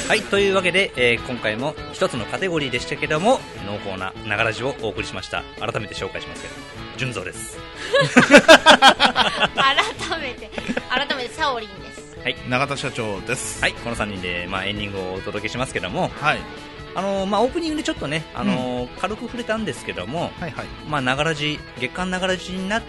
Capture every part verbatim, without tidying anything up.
はい、というわけで、えー、今回も一つのカテゴリーでしたけども濃厚なながらじをお送りしました。改めて紹介しますけど、純蔵です。 改めて改めてサオリンです。 はい、永田社長です。 はい、このさんにんで、まあ、エンディングをお届けしますけども、 はい、 あのーまあ、オープニングでちょっとね、あのーうん、軽く触れたんですけども、 はいはい、 まあ、ながらじ月間ながらじになって、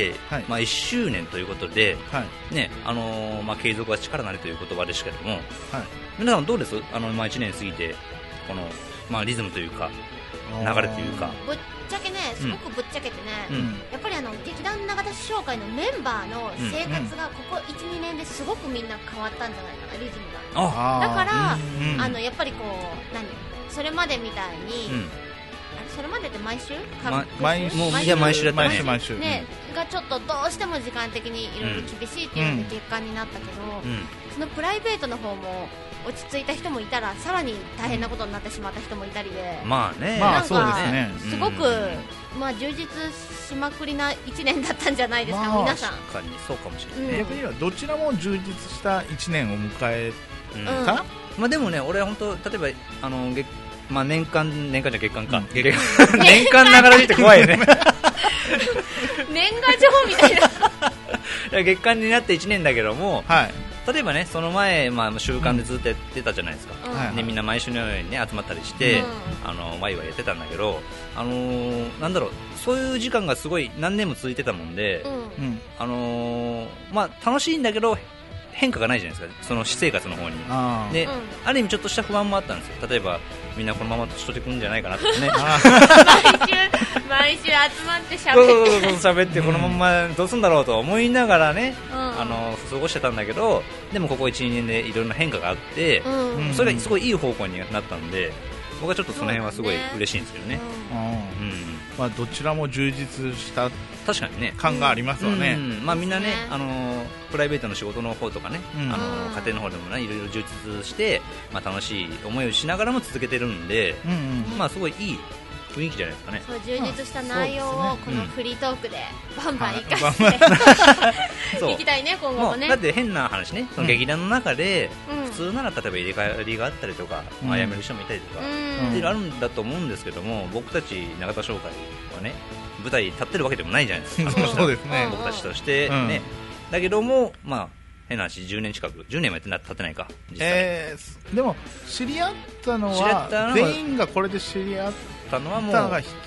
はい、まあ、いっしゅうねんということで、はいね、あのーまあ、継続は力なりという言葉ですけども、はい、皆さんどうです？あの、まあ、いちねん過ぎてこの、まあ、リズムというか流れというか、 ぶっちゃけね、すごくぶっちゃけてね、うん、やっぱりあの劇団永田市商会のメンバーの生活がここ いち,に 年ですごくみんな変わったんじゃないかな、リズムが。あだから、うん、あのやっぱりこう何それまでみたいに、うん、それまでって毎週、 ま、毎週もう毎週毎週だったね、 毎週ね、うん、がちょっとどうしても時間的にいろいろ厳しいっていうので月間になったけど、うん、そのプライベートの方も落ち着いた人もいたらさらに大変なことになってしまった人もいたりで、 まあね、 まあそうですね、 すごく、うん、まあ充実しまくりないちねんだったんじゃないですか、まあ、皆さん。 確かにそうかもしれない、ね、 逆にはどちらも充実したいちねんを迎えた、うんまあ、でもね、俺は本当例えばあの月、まあ、年間年間じゃ月間か、うん、年間ながらじって怖いよね年賀状みたいな月間になっていちねんだけども、 はい、 例えばね、その前、まあ、週間でずっとやってたじゃないですか、うんね、みんな毎週のように、ね、集まったりして、うん、あのワイワイやってたんだけど、あのー、なんだろう、そういう時間がすごい何年も続いてたもんで、うんあのーまあ、楽しいんだけど変化がないじゃないですか、その私生活の方に。あで、うん、ある意味ちょっとした不安もあったんですよ。例えばみんなこのまま年取ってくるんじゃないかなとかね毎週毎週集まって喋ってそうそう喋ってこのままどうするんだろうと思いながらね、うん、あの過ごしてたんだけど、でもここ いち,に 年でいろんな変化があって、うん、それがすごいいい方向になったんで、僕はちょっとその辺はすごい嬉しいんですけどね。 うんうんまあ、どちらも充実した確かにね感がありますわね、 うんうんまあ、みんなね、あのー、プライベートの仕事の方とかね、うん、あのー、家庭の方でもねいろいろ充実して、まあ、楽しい思いをしながらも続けてるんで、うんうんまあ、すごいいい雰囲気じゃないですかね。 そう充実した内容をこのフリートークでバンバン生かしていきたいね、今後もね。 だって変な話ね、その劇団の中で普通なら例えば入れ替わりがあったりとか、まあ、辞める人もいたりとか、うん、っていうのあるんだと思うんですけども、僕たち永田商会はね舞台立ってるわけでもないじゃないですかそうですね、 僕たちとしてね、うん、だけどもまあ変な話じゅうねん近くじゅうねんもやってな経ってないか実際、えー、でも知り合ったのは全員がこれで知り合ったのはもうななねんな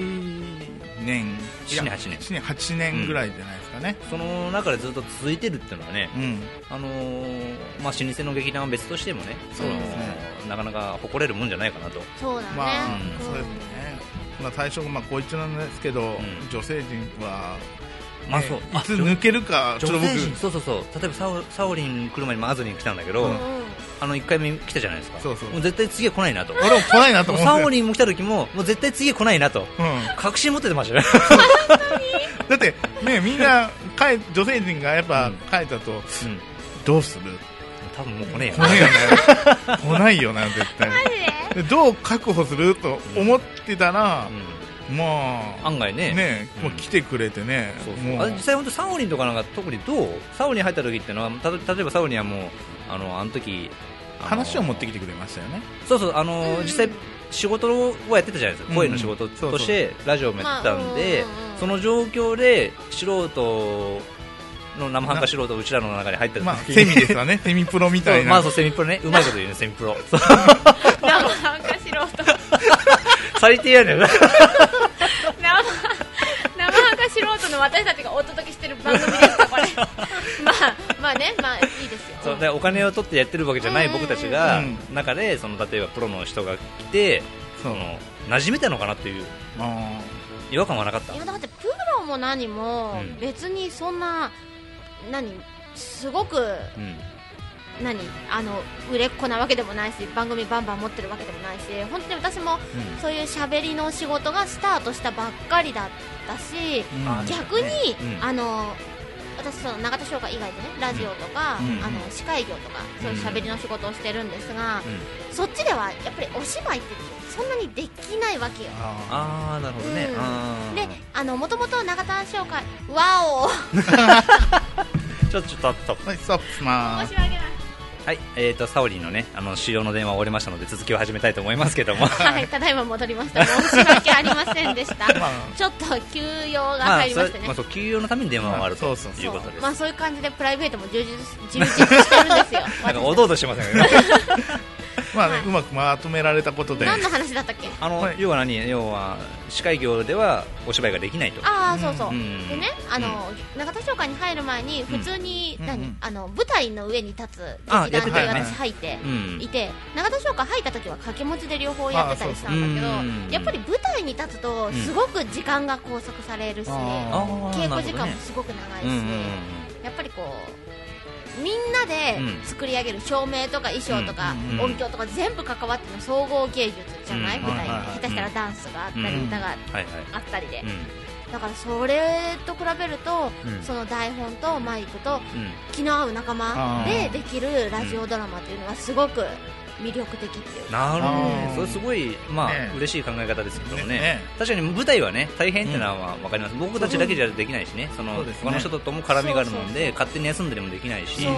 なはちねんはちねんぐらいじゃないですかね、 うん、その中でずっと続いてるっていうのはね、うんあのーまあ、老舗の劇団は別としてもね、その、ね、なかなか誇れるもんじゃないかなと。 そうだね、 まあうん、そうですね、まあ、最初、まあ、こいつなんですけど、うん、女性陣はまあ、そういつ抜けるかちょっと僕そうそうそう例えばサオ、サオリン来る前にアズリン来たんだけど、うん、あのいっかいめ来たじゃないですか。 そうそうもう絶対次は来ないなと。 俺も来ないなと思ってサオリンも来た時ももう絶対次は来ないなと、うん、確信持っててましたねだってねみんな女性陣がやっぱ帰ったと、うん、どうする多分もう来ねえよ来ねえよね来ないよな絶対でどう確保すると思ってたら、うんまあ、 案外ねね、うん、もう来てくれてね、 そうそうもう実際本当サオリンとかなんか特にどうサオリン入った時ってのはた例えばサオリンはもうあのあの時あの話を持ってきてくれましたよね。 そうそうあの、うん、実際仕事をやってたじゃないですか、声の仕事としてラジオもやってたんで、その状況で素人の生半可素人うちらの中に入った時、 まあ、セミですわねセミプロみたいなまあそうセミプロねうまいこと言うねセミプロ生半可素人最低やねん生半可素人の私たちがお届けしてる番組ですかこれまあまあねまあいいですよ。 そうでお金を取ってやってるわけじゃない僕たちが中でその例えばプロの人が来てその馴染めたのかなっていう違和感はなかった。 いやだってプロも何も別にそんな、うん、何すごく、うん何あの売れっ子なわけでもないし番組バンバン持ってるわけでもないし本当に私も、うん、そういう喋りの仕事がスタートしたばっかりだったし、うん、逆に、うん、あの私その永田商会以外でねラジオとか、うん、あの司会業とかそういう喋りの仕事をしてるんですが、うん、そっちではやっぱりお芝居ってそんなにできないわけよ。 ああなるほどね、 うん、であのもともと永田商会わおちょっとちょっとはいストップします。 申し訳ないはい、えーと、サオリンのね、あの、使用の電話を終わりましたので、続きを始めたいと思いますけども。 はい、ただいま戻りました。申し訳ありませんでした。まあ、ちょっと休養が入りましてね。 まあ、そう、休養のために電話があるということです。 まあ、そういう感じでプライベートも充実、充実してるんですよ。 なんか、おどおどしてませんね。 まあね、はい、うまくまとめられたことで。 何の話だったっけ？ あの、はい、要は何、要は司会業ではお芝居ができないと。 ああ、そうそう。うん、でね、あの、うん、永田商会に入る前に普通に、うん、何、あの舞台の上に立つ劇団で私入っていて、永田商会入った時は掛け持ちで両方やってたりしたんだけど、やっぱり舞台に立つとすごく時間が拘束されるし、うん、稽古時間もすごく長いし、ね、やっぱりこう。みんなで作り上げる照明とか衣装とか音響とか全部関わっての総合芸術じゃない、舞台に下手したらダンスがあったり歌があったりで、だからそれと比べるとその台本とマイクと気の合う仲間でできるラジオドラマっていうのはすごく魅力的っていう。 なるほどね。それすごい、まあ、ね、嬉しい考え方ですけどもね。ね、確かに舞台はね、大変ってのは分かります。うん、僕たちだけじゃできないしね。その、他の人とも絡みがあるもんで、勝手に休んだりもできないし。そう、うん、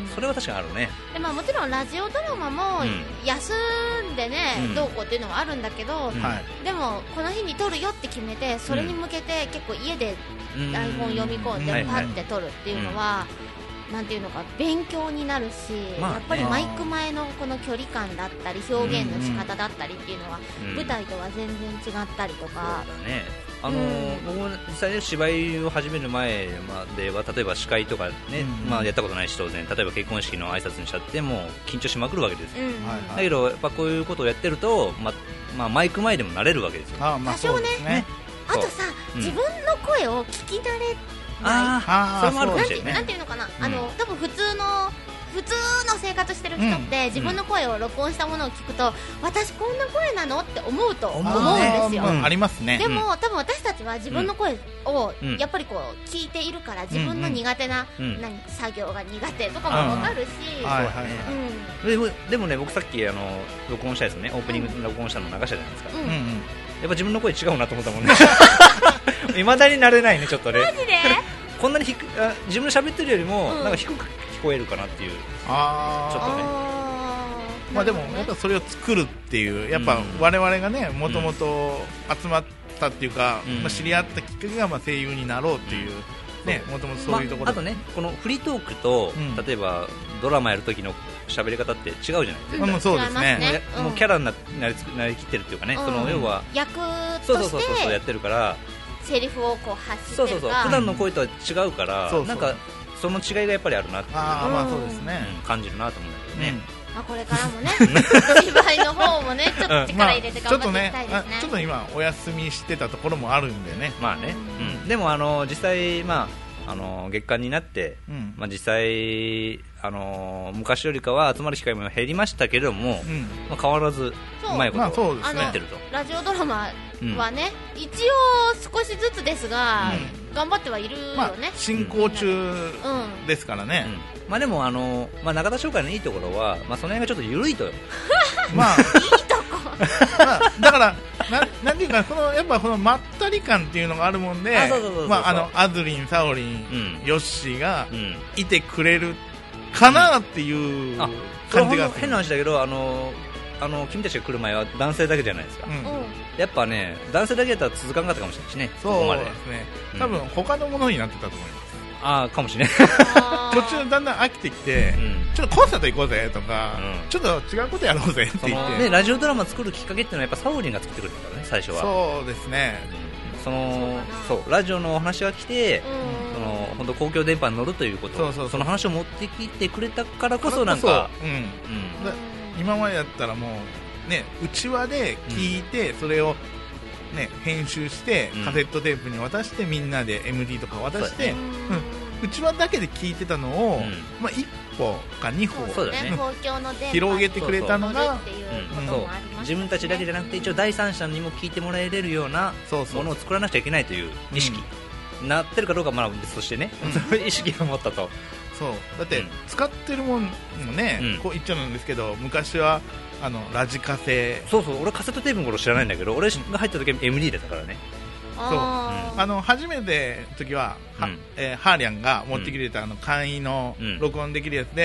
それは確かにあるね。 で、まあ、もちろんラジオドラマも、休んでね、うん、どうこうっていうのはあるんだけど、うん、でも、この日に撮るよって決めて、それに向けて結構家で台本読み込んで、パッて撮るっていうのは、なんていうのか勉強になるし、まあね、やっぱりマイク前のこの距離感だったり表現の仕方だったりっていうのは、うん、舞台とは全然違ったりとか、 そうだね、あのーうん、僕も実際に芝居を始める前までは例えば司会とかね、うん、まあ、やったことないし当然例えば結婚式の挨拶にしたっても緊張しまくるわけですよ、うん、だけどやっぱこういうことをやってると、ままあ、マイク前でも慣れるわけですよ。 あ、まあ、多少ね、ね、あとさ、うん、自分の声を聞き慣れああ、それもあるかもしれないね。 なんていうのかな、あの、多分普通の普通の生活してる人って、自分の声を録音したものを聞くと、私こんな声なのって思うと思うんですよ。 ありますね。 でも多分私たちは自分の声をやっぱりこう聞いているから、自分の苦手な何作業が苦手とかもわかるし、 でもでもね、僕さっきあの録音したやつね、オープニングで録音したの流したじゃないですか。やっぱ自分の声違うなと思ったもんね。未だになれないね、ちょっとね。 マジでこんなにひくあ自分で喋ってるよりも、うん、なんか低く聞こえるかなっていう。あちょっとね。 まあでもやっぱそれを作るっていうやっぱ我々がねもともと集まったっていうか、うん、まあ、知り合ったきっかけがまあ声優になろうっていう。ね、もともとそういうところ、 まあ、あとね、このフリートークと、うん、例えばドラマやる時の喋り方って違うじゃないですか。 うん、そうですね。 もう、うん、もうキャラになりなりきってるっていうかね、うん、その要は役としてそうそうそうそうやってるから。 セリフをこう発してるか、そうそうそう、 普段の声とは違うから、うん、なんかその違いがやっぱりあるなっていう、 あ、まあそうですね、 うん、感じるなと思うんだけどね、うん、 まあ、これからもね芝居の方もねちょっと力入れて頑張っていきたいですね、まあ、ちょっとね、 ちょっと今お休みしてたところもあるんでね、 まあね、うん、でもあの実際まああの月間になって、うん、まあ、実際あの昔よりかは集まる機会も減りましたけれども、うん、まあ、変わらずうまいことをやってると、 まあ、ラジオドラマはね、うん、一応少しずつですが、うん、頑張ってはいるよね、まあ、 進行中ですからね、 うんうん、まあ、でもあの、まあ、中田商会のいいところは、まあ、その辺がちょっと緩いとまあいいとこまあ、だからななんていうかこのやっぱこのまったり感っていうのがあるもんで、あずりん、さおりん、うん、よっしーがいてくれるかなっていう感じが、うん、 変な話だけど、あのあの君たちが来る前は男性だけじゃないですか、うん、やっぱね男性だけだったら続かなかったかもしれないしね、 そうですね、うん、多分他のものになってたと思います。 ああ、かもしれない途中だんだん飽きてきて、うん、ちょっとコンサート行こうぜとか、うん、ちょっと違うことやろうぜって言って、 ね、ラジオドラマ作るきっかけっていうのはやっぱサオリンが作ってくれたからね、最初は。 そうですね、 うん、そのそうラジオのお話が来て、うん、その本当公共電波に乗るということ、そうそうそう、その話を持ってきてくれたからこそなんか、うんうん、 今までだったらもうね、うちわで聞いて、うん、それをね、編集してカセットテープに渡して、うん、みんなで エムディー とか渡して、うちわだけで聞いてたのを、うん、まあ、いっぽかにほ、 そうだね、 広げてくれたのが、 自分たちだけじゃなくて一応第三者にも聞いてもらえれるようなものを作らなくちゃいけないという意識、うん、なってるかどうかまあ別としてね、うん、そういう意識を持ったと。 そうだって使ってるもんもね、うん、こう言っちゃうんですけど、昔はあのラジカセ、 そうそう、俺カセットテープの頃知らないんだけど、俺が入った時は エムディー だったからね。 そう、あ、あの初めての時は、うん、はえー、ハーリャンが持ってきてた、うん、あの簡易の録音できるやつで、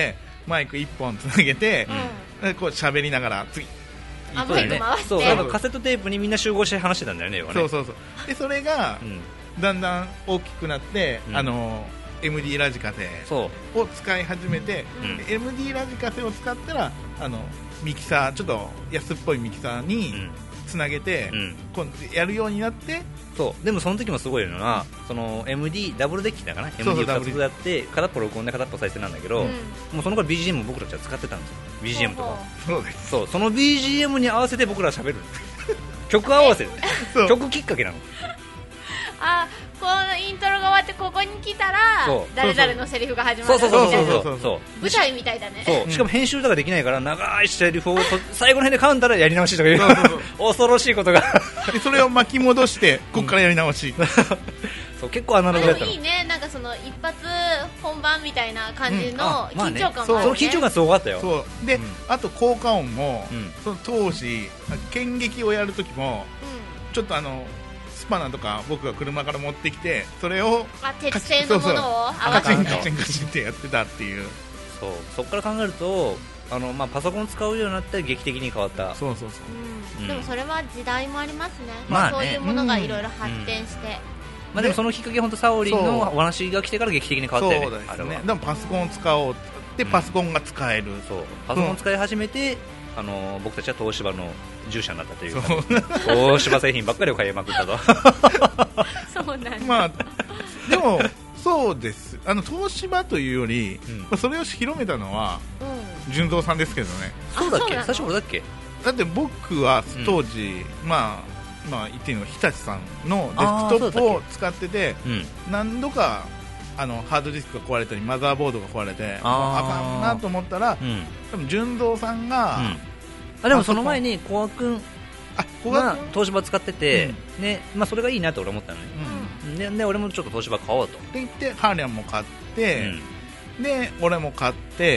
マイクいっぽんつなげて、うん、こう喋りながら次あマイク回して、 そうだね、そうカセットテープにみんな集合して話してたんだよね。 そうそうそうでそれが、うん、だんだん大きくなって、うん、あの エムディー ラジカセを使い始めて、うん、エムディー ラジカセを使ったらあのミキサーちょっと安っぽいミキサーにつなげて、うん、こうやるようになって、 そうでもその時もすごいのがその エムディー ダブルデッキだかな エムディー をふたつやって片っぽ録音で片っぽ再生なんだけど、うん、もうその頃 ビージーエム 僕たちは使ってたんですよ。 ビージーエム とかそうです。 そうその ビージーエム に合わせて僕ら喋る曲合わせ曲きっかけなの。 あこのイントロが終わってここに来たら誰々のセリフが始まるみたいな。そうそうそうそうそう、 舞台みたいだね。 そうしかも編集とかできないから長いセリフを最後の辺でカウンターでやり直しとかいうそうそうそう恐ろしいことがでそれを巻き戻してここからやり直し、うん、 そう結構アナログだったの。 でもいいね、なんかその一発本番みたいな感じの緊張感もあるね、うんまあね、 その緊張感すごかったよ。 そうで、うん、あと効果音も、うん、その当時剣撃をやるときも、うん、ちょっとあのスパナとか僕が車から持ってきてそれをあ鉄製のものをカチンカチンカチンってやってたっていう。 そうそこから考えるとあの、まあ、パソコン使うようになって劇的に変わった。 そうそうそう、 うんうん、でもそれは時代もありますね、まあね、そういうものがいろいろ発展して、うんうんまあ、でもそのきっかけ本当サオリンのお話が来てから劇的に変わったよね。 そうですね。でもパソコンを使おうってパソコンが使える、うん、 そうパソコンを使い始めて、うん、あの僕たちは東芝の従者になったというか東芝製品ばっかりを買いまくったとそうなんだ、 まあ、でもそうですあの東芝というより、うんまあ、それを広めたのは、うん、純三さんですけどね。 そうだっけ最初俺だっけ。 だって僕は当時、うん、まあまあ、言っていいの日立さんのデスクトップを使ってて、うん、何度かあのハードディスクが壊れたりマザーボードが壊れてあかんなと思ったら、うん、多分純三さんが、うん、 あでもその前に小賀君が東芝使ってて、うんねまあ、それがいいなと俺思ったのね、うん、で, で俺もちょっと東芝買おうとって言ってハーレンも買って、うん、で俺も買って、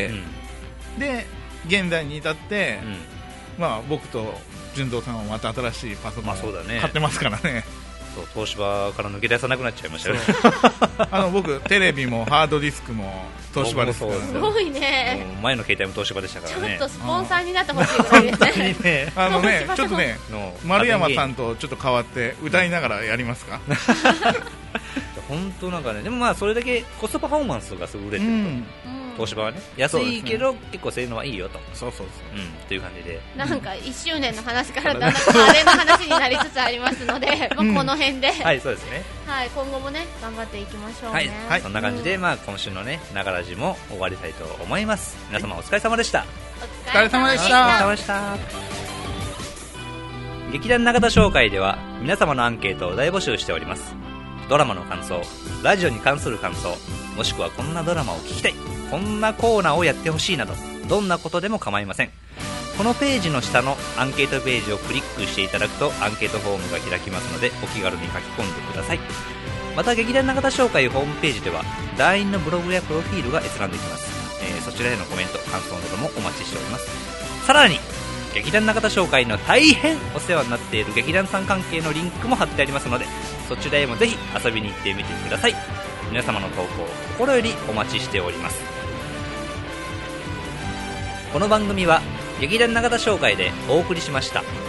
うん、で現在に至って、うんまあ、僕と純三さんはまた新しいパソコンを買ってますからね。 そう東芝から抜け出さなくなっちゃいましたねあの僕テレビもハードディスクも東芝ですから、ね、 すごいね。 前の携帯も東芝でしたからね。 ちょっとスポンサーになってほしいぐらいですねねあのねちょっとね丸山さんとちょっと変わって歌いながらやりますか本当なんかねでもまあそれだけコストパフォーマンスがすごい売れてると、うん東芝はね安いけど、ね、結構性能はいいよとそうそうそう、 うん、という感じでなんかいっしゅうねんの話からだんだんあれの話になりつつありますので、まあ、この辺で、うん、 はいそうですね、 はい、今後もね頑張っていきましょうね。 はい、はい、そんな感じで、まあ、今週のねながらじも終わりたいと思います。皆様お疲れ様でした。 お疲れ様でした。 お疲れ様でした。劇団中田紹介では皆様のアンケートを大募集しております。ドラマの感想、ラジオに関する感想、もしくはこんなドラマを聞きたい、こんなコーナーをやってほしいなどどんなことでも構いません。このページの下のアンケートページをクリックしていただくとアンケートフォームが開きますのでお気軽に書き込んでください。また劇団中田紹介ホームページでは団員のブログやプロフィールが閲覧できます、えー、そちらへのコメント感想などもお待ちしております。さらに劇団中田紹介の大変お世話になっている劇団さん関係のリンクも貼ってありますのでそちらへもぜひ遊びに行ってみてください。皆様の投稿心よりお待ちしております。この番組は劇団中田紹介でお送りしました。